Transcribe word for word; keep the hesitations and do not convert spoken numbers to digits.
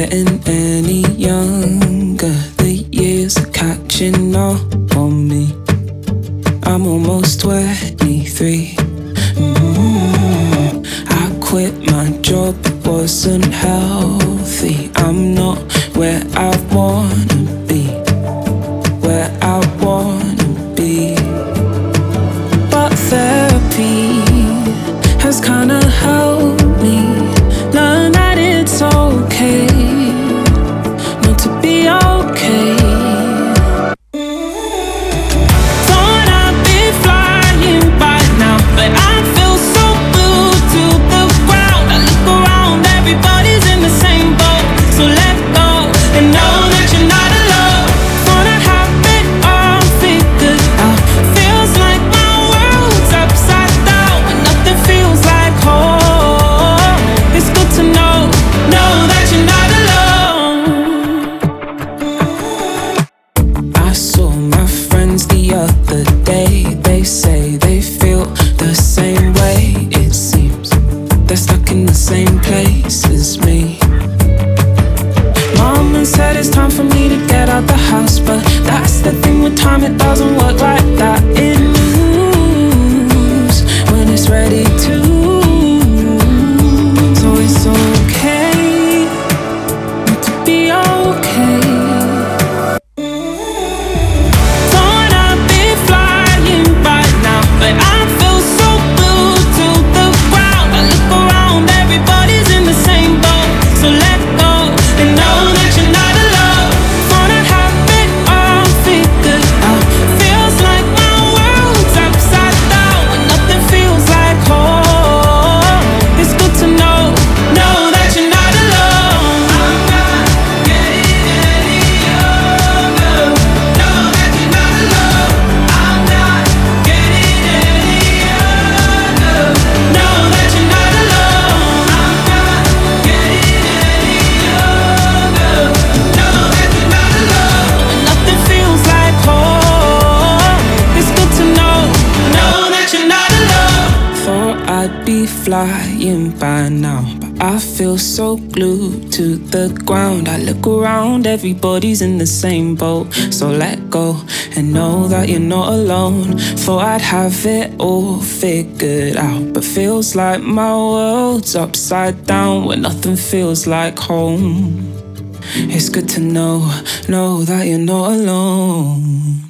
getting any younger. The years are catching up on me. I'm almost twenty-three. Mm-hmm. I quit my job, it wasn't healthy. I'm not where I wanna be, where I wanna be. But therapy has kinda helped me learn that it's okay not to be okay. Thought I'd be flying by now, but I feel so glued to the ground. I look around, everybody's in the same boat. So let go and know that you're not alone. Thought I have it all figured out. Feels like my world's upside down when nothing feels like home. It's good to know, know that you're not alone. I saw my friends the other day. They say they feel the same way. It seems they're stuck in the same place as me. Mama said it's time for me to get out the house, but that's the thing with time, it doesn't work like that. It moves when it's ready to. So it's okay not to be okay. Thought I'd be flying by now, but I feel so glued to the ground. I look around, everybody's in the same boat. So let go and know that you're not alone. Thought I have it all figured out. Feels like my world's upside down when nothing feels like home. It's good to know, know that you're not alone. I'm not getting any younger. Know that you're not alone. I'm not getting any younger. Know that you're not alone. I'm not getting any younger. Know that you're not alone. When nothing feels like home, it's good to know, know that you're not alone. Thought I'd be flying by now, but I feel so glued to the ground. I look around, everybody's in the same boat. So let go and know that you're not alone. Thought I'd have it all figured out, but feels like my world's upside down when nothing feels like home. It's good to know, know that you're not alone.